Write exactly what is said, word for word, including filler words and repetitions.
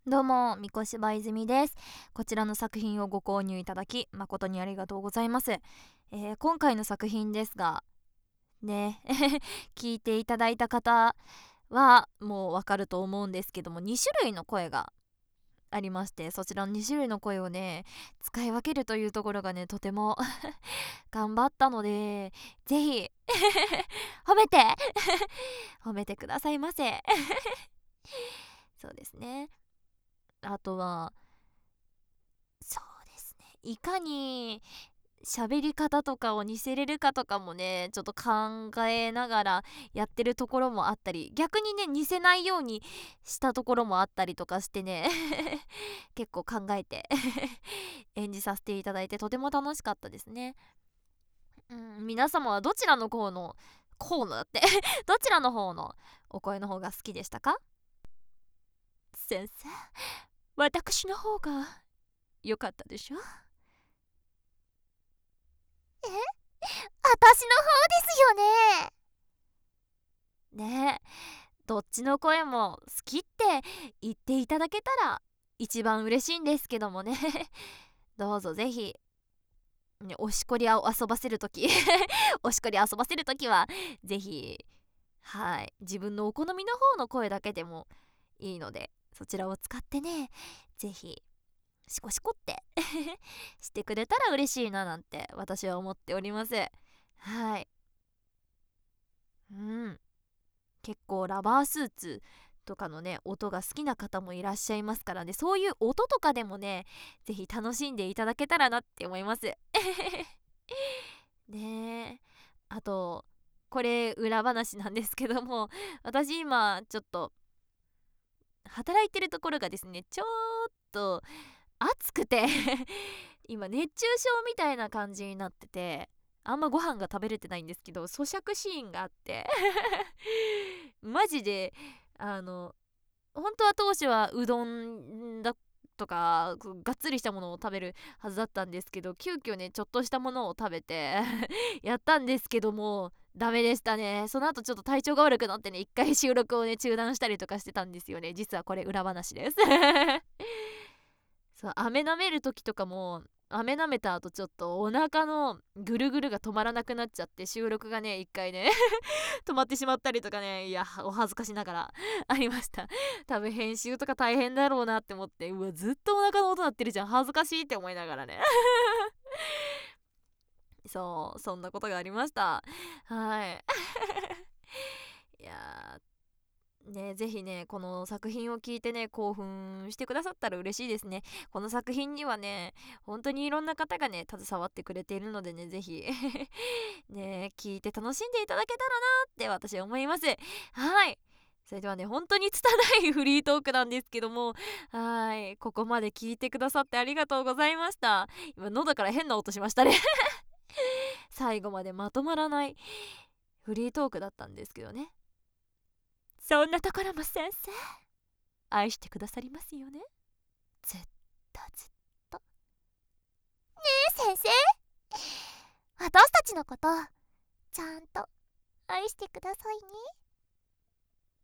どうも、三越柴泉です。こちらの作品をご購入いただき誠にありがとうございます。えー今回の作品ですがね聞いていただいた方はもうわかると思うんですけども、に種類の声がありまして、そちらのに種類の声をね使い分けるというところがねとても頑張ったので、ぜひ褒めて褒めてくださいませ。そうですね。あとはそうですね、いかに喋り方とかを似せれるかとかもねちょっと考えながらやってるところもあったり、逆にね似せないようにしたところもあったりとかしてね結構考えて演じさせていただいてとても楽しかったですね。うん、皆様はどちらの方の方のだってどちらの方のお声の方が好きでしたか？先生、私の方が良かったでしょ？え、私の方ですよね。ねえ、どっちの声も好きって言っていただけたら一番嬉しいんですけどもね。どうぞぜひ、ね、おしこりを遊ばせるときおしこり遊ばせるときはぜひ、はい自分のお好みの方の声だけでもいいので、そちらを使ってねぜひシコシコってしてくれたら嬉しいななんて私は思っております。はい。うん、結構ラバースーツとかのね音が好きな方もいらっしゃいますからね、そういう音とかでもねぜひ楽しんでいただけたらなって思います。ねえ、あとこれ裏話なんですけども、私今ちょっと働いてるところがですねちょっと暑くて今熱中症みたいな感じになってて、あんまご飯が食べれてないんですけど、咀嚼シーンがあってマジであの本当は当初はうどんだとかがっつりしたものを食べるはずだったんですけど、急遽ねちょっとしたものを食べてやったんですけどもダメでしたね。その後ちょっと体調が悪くなってね、一回収録をね中断したりとかしてたんですよね。実はこれ裏話です。そう、飴舐める時とかも飴舐めた後ちょっとお腹のぐるぐるが止まらなくなっちゃって、収録がね一回ね止まってしまったりとかね、いやお恥ずかしながらありました。多分編集とか大変だろうなって思って、うわずっとお腹の音鳴ってるじゃん恥ずかしいって思いながらねそうそんなことがありました。はいいやね、ぜひねこの作品を聞いてね興奮してくださったら嬉しいですね。この作品にはね本当にいろんな方がね携わってくれているのでね、ぜひね聞いて楽しんでいただけたらなって私は思います。はい、それではね本当に拙いフリートークなんですけども、はいここまで聞いてくださってありがとうございました。今喉から変な音しましたね最後までまとまらないフリートークだったんですけどね。そんなところも先生愛してくださりますよね。ずっとずっと。ねえ先生、私たちのことちゃんと愛してくださいね。